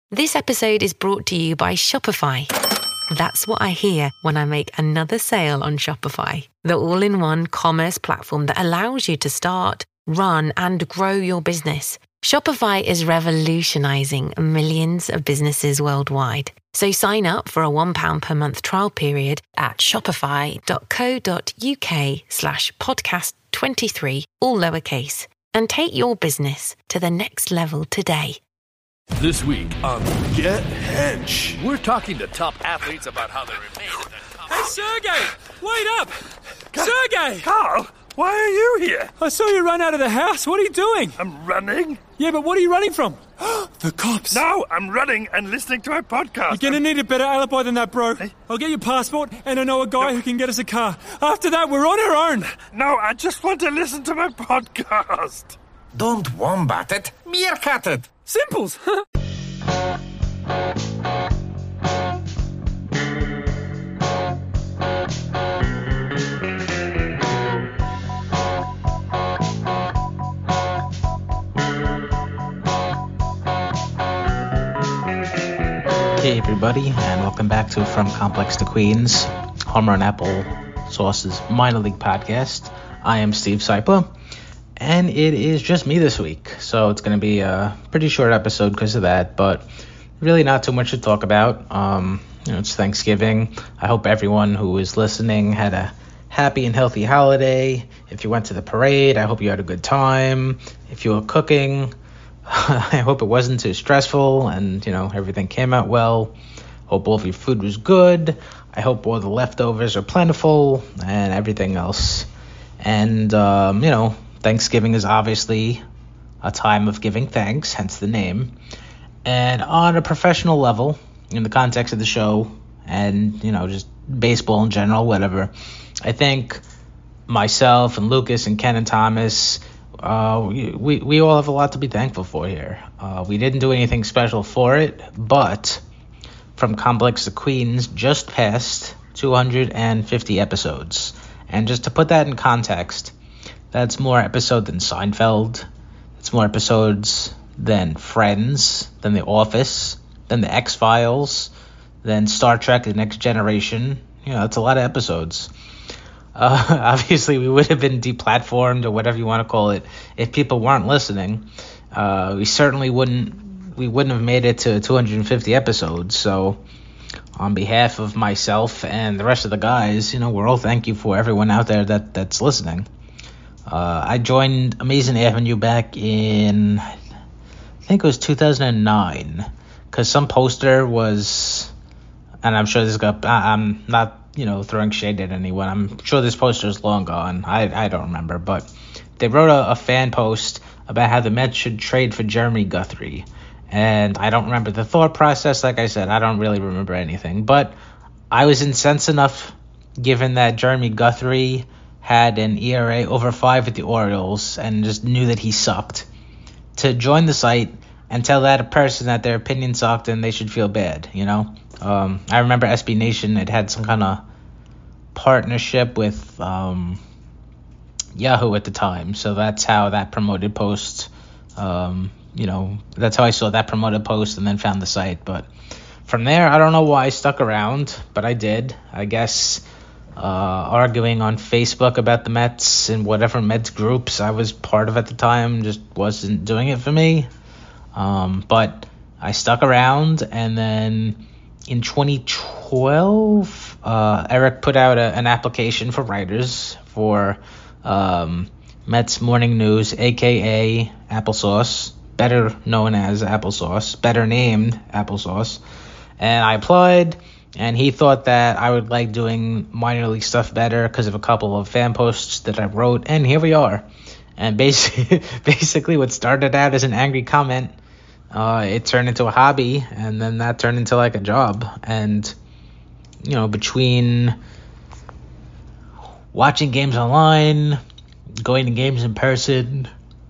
This episode is brought to you by Shopify. That's what I hear when I make another sale on Shopify, the all-in-one commerce platform that allows you to start, run, and grow your business. Shopify is revolutionizing millions of businesses worldwide. So sign up for a £1 per month trial period at shopify.co.uk/podcast23, all lowercase, and take your business to the next level today. This week on Get Hench, we're talking to top athletes about how they remain at their top. Hey, Sergey! Wait up! Sergey! Carl, why are you here? I saw you run out of the house. What are you doing? I'm running. Yeah, but what are you running from? The cops. No, I'm running and listening to a podcast. You're gonna need a better alibi than that, bro. Hey? I'll get your passport, and I know a guy who can get us a car. After that, we're on our own. No, I just want to listen to my podcast. Don't wombat it, meerkat it. Simples. Hey everybody, and welcome back to From Complex to Queens, Home Run Apple Sauce's minor league podcast. I am Steve Sypa, and it is just me this week, so it's going to be a pretty short episode because of that, but really not too much to talk about. It's Thanksgiving. I hope everyone who is listening had a happy and healthy holiday. If you went to the parade, I hope you had a good time. If you were cooking, I hope it wasn't too stressful and, everything came out well. Hope all of your food was good. I hope all the leftovers are plentiful and everything else. And, Thanksgiving is obviously a time of giving thanks, hence the name. And on a professional level, in the context of the show and, just baseball in general, whatever, I think myself and Lucas and Ken and Thomas, we all have a lot to be thankful for here. We didn't do anything special for it, but From Complex to Queens just passed 250 episodes. And just to put that in context, that's more episodes than Seinfeld. It's more episodes than Friends, than The Office, than The X-Files, than Star Trek The Next Generation. That's a lot of episodes. Obviously, we would have been deplatformed or whatever you want to call it if people weren't listening. We certainly wouldn't have made it to 250 episodes. So on behalf of myself and the rest of the guys, we're all thank you for everyone out there that's listening. I joined Amazing Avenue back in, I think it was 2009, because some poster was, and I'm sure this got, I'm not, throwing shade at anyone. I'm sure this poster is long gone. I don't remember, but they wrote a fan post about how the Mets should trade for Jeremy Guthrie. And I don't remember the thought process. Like I said, I don't really remember anything. But I was incensed enough, given that Jeremy Guthrie had an ERA over 5 at the Orioles and just knew that he sucked, to join the site and tell that a person that their opinion sucked and they should feel bad, I remember SB Nation, it had some kind of partnership with Yahoo at the time. So that's how that promoted post, that's how I saw that promoted post and then found the site. But from there, I don't know why I stuck around, but I did. I guess arguing on Facebook about the Mets and whatever Mets groups I was part of at the time just wasn't doing it for me. But I stuck around, and then in 2012, Eric put out an application for writers for Mets Morning News, a.k.a. Applesauce, better known as Applesauce, better named Applesauce. And I applied, and he thought that I would like doing minor league stuff better because of a couple of fan posts that I wrote, and here we are. And basically what started out as an angry comment, it turned into a hobby, and then that turned into like a job. And, between watching games online, going to games in person,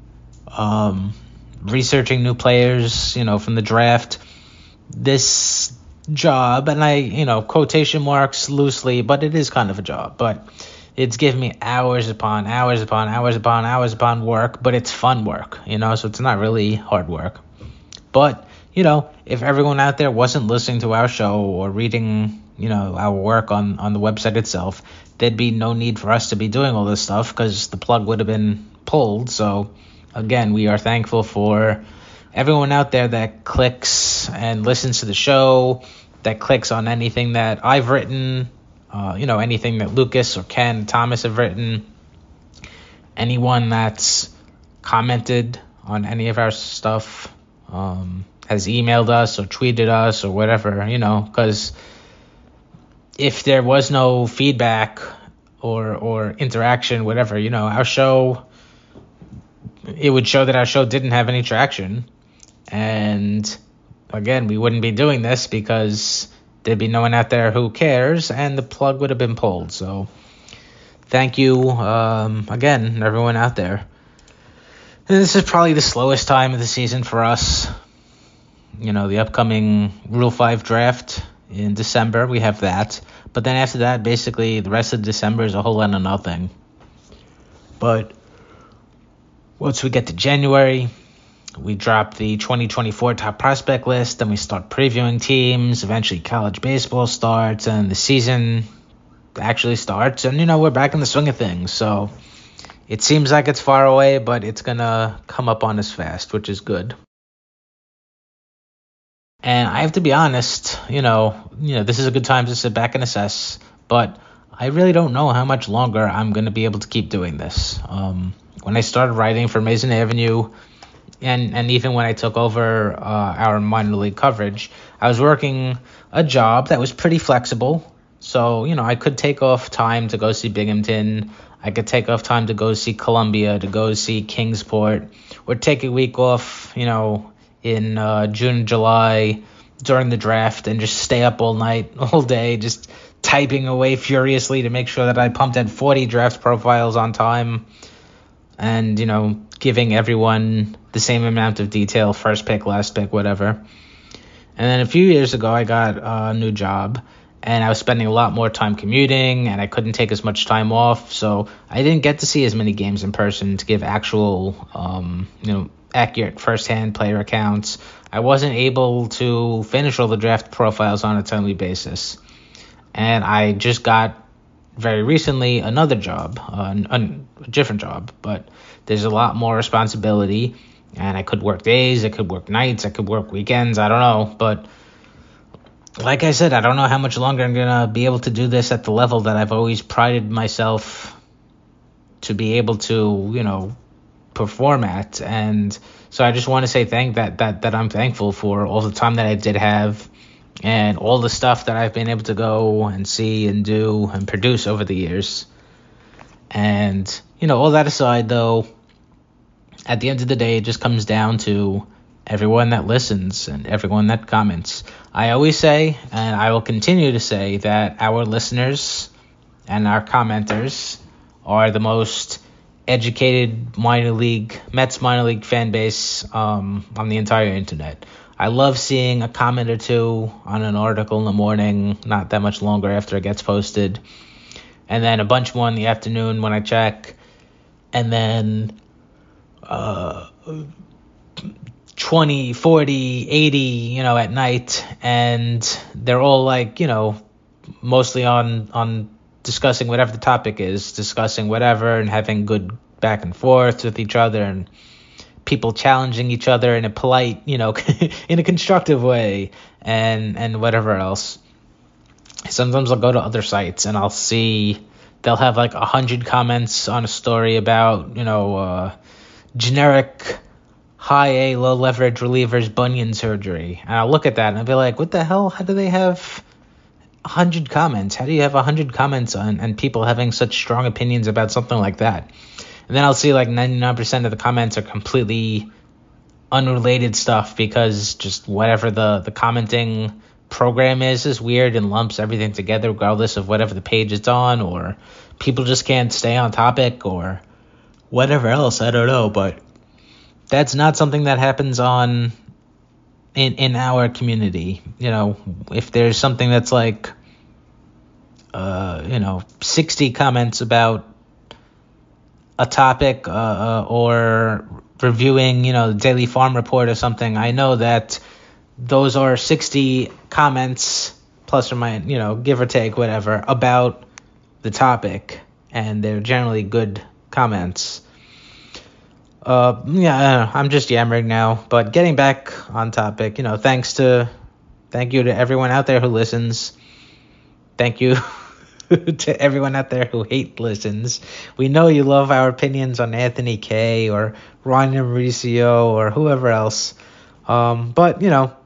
researching new players, from the draft, this job, and I, quotation marks loosely, but it is kind of a job, but it's given me hours upon hours upon hours upon hours upon work, but it's fun work, so it's not really hard work. But, if everyone out there wasn't listening to our show or reading, our work on the website itself, there'd be no need for us to be doing all this stuff because the plug would have been pulled. So, again, we are thankful for everyone out there that clicks and listens to the show, that clicks on anything that I've written, anything that Lucas or Ken, Thomas have written, anyone that's commented on any of our stuff, has emailed us or tweeted us or whatever, because if there was no feedback or interaction, whatever, our show, it would show that our show didn't have any traction. And again, we wouldn't be doing this because there'd be no one out there who cares and the plug would have been pulled. So thank you, again, everyone out there. And this is probably the slowest time of the season for us. The upcoming Rule 5 draft in December, we have that. But then after that, basically, the rest of December is a whole lot of nothing. But once we get to January, we drop the 2024 top prospect list, then we start previewing teams. Eventually, college baseball starts, and the season actually starts. And, we're back in the swing of things. So it seems like it's far away, but it's going to come up on us fast, which is good. And I have to be honest, this is a good time to sit back and assess, but I really don't know how much longer I'm going to be able to keep doing this. When I started writing for Mason Avenue, and even when I took over our minor league coverage, I was working a job that was pretty flexible. So, I could take off time to go see Binghamton. I could take off time to go see Columbia, to go see Kingsport, or take a week off, in June, July during the draft and just stay up all night, all day, just typing away furiously to make sure that I pumped out 40 draft profiles on time and, giving everyone the same amount of detail, first pick, last pick, whatever. And then a few years ago, I got a new job and I was spending a lot more time commuting and I couldn't take as much time off. So I didn't get to see as many games in person to give actual, accurate first-hand player accounts. I wasn't able to finish all the draft profiles on a timely basis. And I just got very recently another job, a different job, but there's a lot more responsibility and I could work days, I could work nights, I could work weekends, I don't know. But like I said, I don't know how much longer I'm going to be able to do this at the level that I've always prided myself to be able to, perform at. And so I just want to say that I'm thankful for all the time that I did have and all the stuff that I've been able to go and see and do and produce over the years. And, all that aside, though, at the end of the day, it just comes down to everyone that listens and everyone that comments. I always say, and I will continue to say, that our listeners and our commenters are the most educated Mets minor league fan base on the entire internet. I love seeing a comment or two on an article in the morning, not that much longer after it gets posted, and then a bunch more in the afternoon when I check, and then 20, 40, 80, at night, and they're all like, mostly on discussing whatever the topic is, discussing whatever and having good back and forth with each other and people challenging each other in a polite, in a constructive way and whatever else. Sometimes I'll go to other sites and I'll see they'll have like 100 comments on a story about, generic high A, low leverage relievers bunion surgery. And I'll look at that and I'll be like, what the hell? How do they have 100 comments? How do you have 100 comments and people having such strong opinions about something like that? And then I'll see like 99% of the comments are completely unrelated stuff because just whatever the commenting program is weird and lumps everything together regardless of whatever the page it's on, or people just can't stay on topic or whatever else. I don't know, but that's not something that happens in our community. If there's something that's like 60 comments about a topic or reviewing the Daily Farm Report or something, I know that those are 60 comments plus or minus, give or take, whatever, about the topic, and they're generally good comments. I'm just yammering now, but getting back on topic, thank you to everyone out there who listens. Thank you to everyone out there who listens. We know you love our opinions on Anthony Kay or Ryan Mauricio or whoever else. But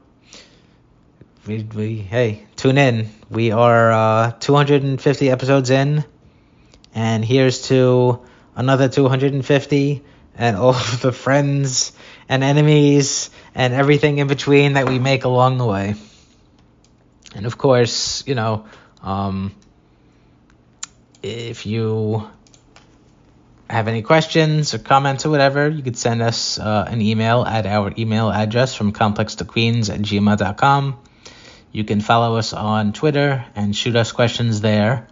hey, tune in. We are 250 episodes in, and here's to another 250, and all of the friends and enemies and everything in between that we make along the way. And of course, if you have any questions or comments or whatever, you could send us an email at our email address from complextoqueens@gmail.com. You can follow us on Twitter and shoot us questions there.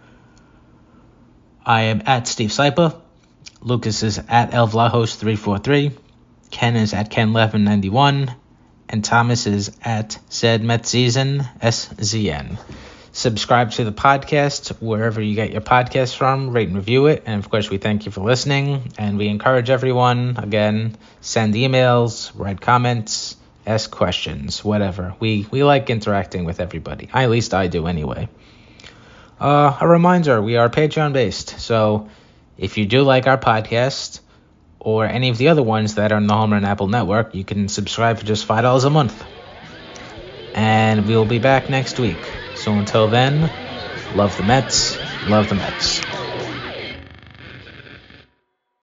I am at Steve Sypa. Lucas is at elvlahos343. Ken is at ken1191. And Thomas is at zmetseason, SZN. Subscribe to the podcast wherever you get your podcasts from. Rate and review it. And, of course, we thank you for listening. And we encourage everyone, again, send emails, write comments, ask questions, whatever. We like interacting with everybody. At least I do anyway. A reminder, we are Patreon-based. So if you do like our podcast or any of the other ones that are on the Homer and Apple Network, you can subscribe for just $5 a month. And we will be back next week. So until then, love the Mets, love the Mets.